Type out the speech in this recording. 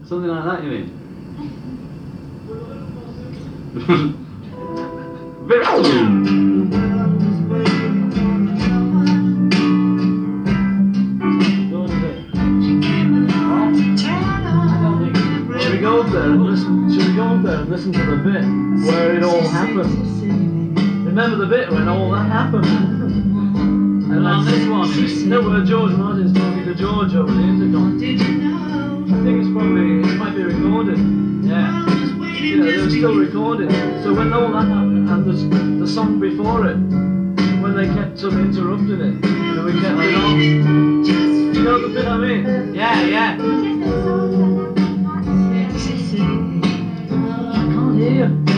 Something like that, you mean? Should we go up there and listen? Should we go up there and listen to the bit where it all happened? Remember the bit when all that happened? And on this one, no, where George Martin's talking to George over the intercom. I think it might be recorded. Yeah. You know, they were still recording. So when all that happened, and the song before it, when they kept sort of interrupting it, and we kept it on. You know the bit I mean? Yeah, yeah. I can't hear you.